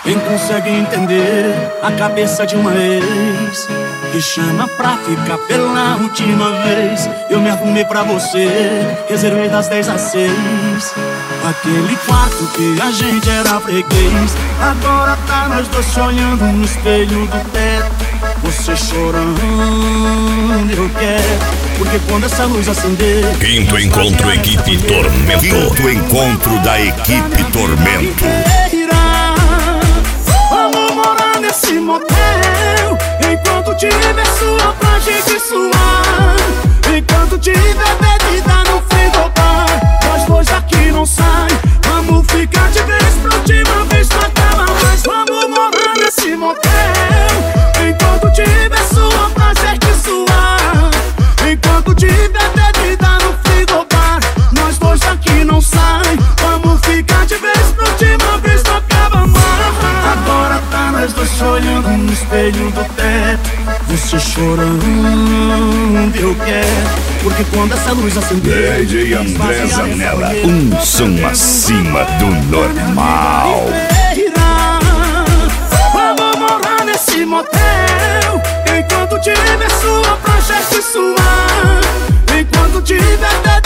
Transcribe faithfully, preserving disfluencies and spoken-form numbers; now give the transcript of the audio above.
Quem consegue entender a cabeça de uma ex que chama pra ficar pela última vez? Eu me arrumei pra você, reservei das dez às seis aquele quarto que a gente era freguês. Agora tá nós dois sonhando no espelho do teto, você chorando, eu quero. Porque quando essa luz acender, Quinto encontro equipe Tormento. Quinto encontro da equipe Tormento. Vamos morar nesse motel, enquanto tiver sua pra gente suar, enquanto tiver bebida no frigobar, nós dois aqui não sai. Vamos ficar de vez pra última vez, não acaba mais. Vamos morar nesse motel, enquanto tiver sua pra gente suar, enquanto tiver bebida no frigobar, nós dois aqui não sai. Vamos ficar de vez pra última vez, não acaba mais. Agora tá nós dois olhando no espelho do teto, você chorando, eu quero. Porque quando essa luz acender, D J André Zanella, um som acima do normal. Vamos morar nesse motel, enquanto tiver sua pra gente suar, enquanto tiver